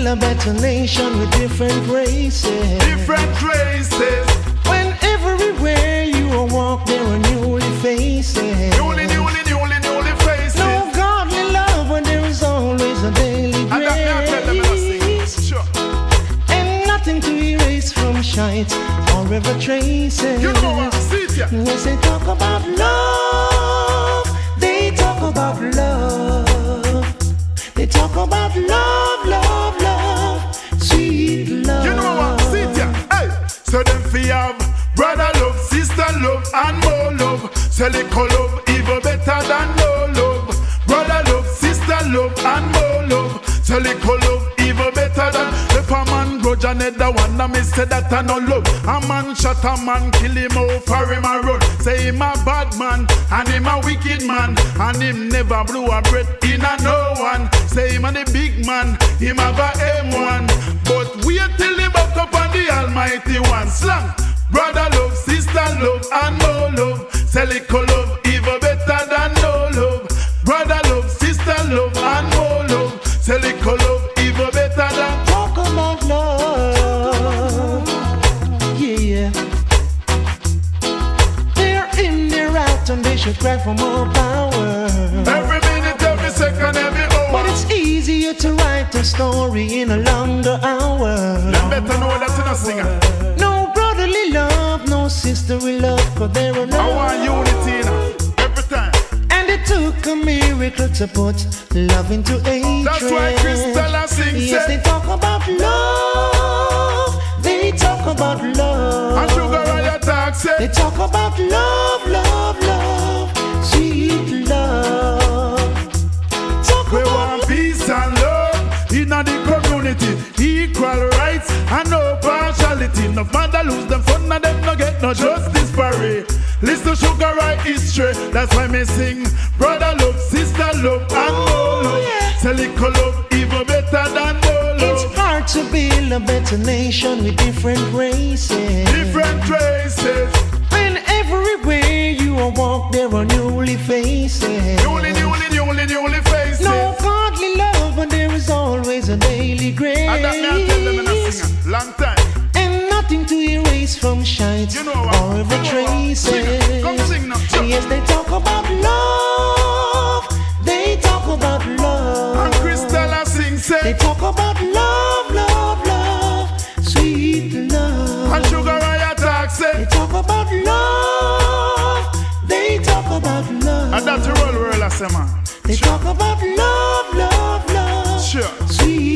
a better nation with different races. Different races. When everywhere you walk, there are newly faces. Newly faces. No godly love when there is always a daily grace. Sure. And nothing to erase from shite or ever traces. You know what? See it, yeah. Yes, they talk about love. They talk about love. They talk about love, love, love, sweet love. You know what? See it, yeah. Hey. So them fi have brother love, sister love, and more love. So little love, even better than no love. Brother love, sister love, and more love. So little love, even better than. If a man grudge another one, and me say that I no love. A man shot a man, kill him out for him a run. Say him a bad man, and him a wicked man, and him never blew a breath in a no one. Say him a the big man, him have a M1. But wait till he buck up on the Almighty One. Slang, brother love, sister love, and more love. Say little love, even better than no love. Brother love, sister love, and more love. Say little love, even better than. Talk about love. Yeah. They're in, they're out, and they should cry for more power. Every minute, every second, every hour. But it's easier to write a story in a longer hour. Them better know that you're not singer. No brotherly love, no sisterly love, cause there are no. I want unity now, every time. And it took a miracle to put love into hatred. That's why Crystal sing. Yes, they talk about love. They talk about love. And Sugar Ray attack say. They talk about love, love, love, sweet love. Talk We about want peace and love in the community, equal rights and no partiality. No matter lose them fun and them no get no justice for it. Listen to Sugar Ray history, that's why me sing. Brother love, sister love, and more love. Say little love, even better than no love. It's hard to build a better nation with different races. Different races. When everywhere you walk, there are newly faces. Newly faces. No godly love, but there is always a daily grace. And that me I tell them in a singer, long time. And nothing to erase from shite You know what? or ever You know what? traces. Sing it. Come sing now. Yes, they talk about love. They talk about love. And Crystal sing They say. talk about love, love, love, sweet love. And Sugar Ray attack They say. talk about love. They talk about And love. that's the world I say, man. They talk about love, love, love, Sure. sweet